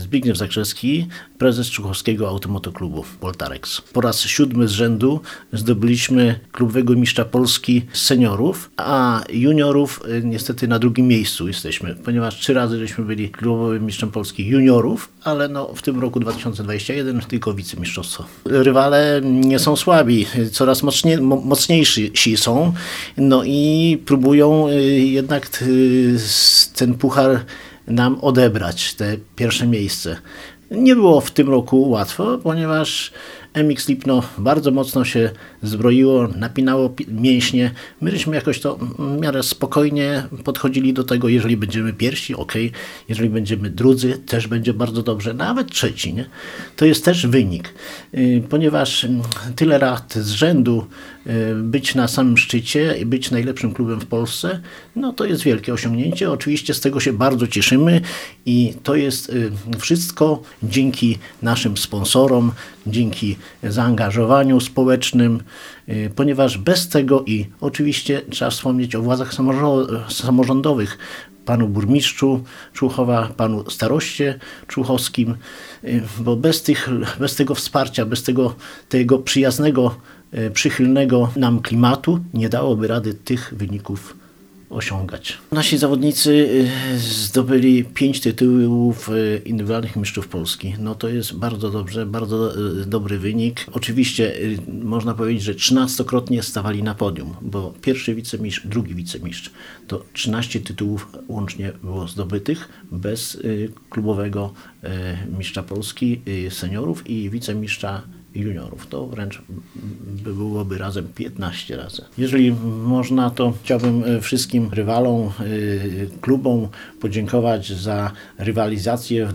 Zbigniew Zakrzewski, prezes Człuchowskiego Automotoklubu Voltarex. Po raz 7 z rzędu zdobyliśmy klubowego mistrza Polski seniorów, a juniorów niestety na drugim miejscu jesteśmy, ponieważ 3 razy żeśmy byli klubowym mistrzem Polski juniorów, ale w tym roku 2021 tylko wicemistrzostwo. Rywale nie są słabi, coraz mocniejsi są, i próbują jednak ten puchar nam odebrać, te pierwsze miejsce. Nie było w tym roku łatwo, ponieważ MX Lipno bardzo mocno się zbroiło, napinało mięśnie. My żeśmy jakoś to w miarę spokojnie podchodzili do tego, jeżeli będziemy pierwsi, jeżeli będziemy drudzy, też będzie bardzo dobrze, nawet trzeci, nie? To jest też wynik, ponieważ tyle lat z rzędu być na samym szczycie i być najlepszym klubem w Polsce, to jest wielkie osiągnięcie. Oczywiście z tego się bardzo cieszymy i to jest wszystko dzięki naszym sponsorom, dzięki zaangażowaniu społecznym, ponieważ bez tego i oczywiście trzeba wspomnieć o władzach samorządowych, panu burmistrzu Człuchowa, panu staroście człuchowskim, bo bez tego wsparcia, bez tego przyjaznego, przychylnego nam klimatu nie dałoby rady tych wyników osiągać. Nasi zawodnicy zdobyli 5 tytułów indywidualnych mistrzów Polski. To jest bardzo dobrze, bardzo dobry wynik. Oczywiście można powiedzieć, że 13-krotnie stawali na podium, bo pierwszy wicemistrz, drugi wicemistrz, to 13 tytułów łącznie było zdobytych bez klubowego mistrza Polski seniorów i wicemistrza juniorów. To wręcz byłoby razem 15 razy. Jeżeli można, to chciałbym wszystkim rywalom, klubom podziękować za rywalizację w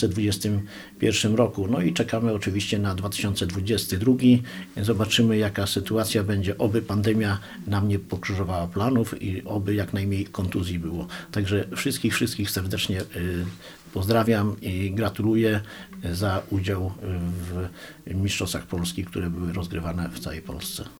2021 roku. I czekamy oczywiście na 2022. Zobaczymy, jaka sytuacja będzie. Oby pandemia nam nie pokrzyżowała planów i oby jak najmniej kontuzji było. Także wszystkich serdecznie pozdrawiam i gratuluję za udział w mistrzostwach Polski, które były rozgrywane w całej Polsce.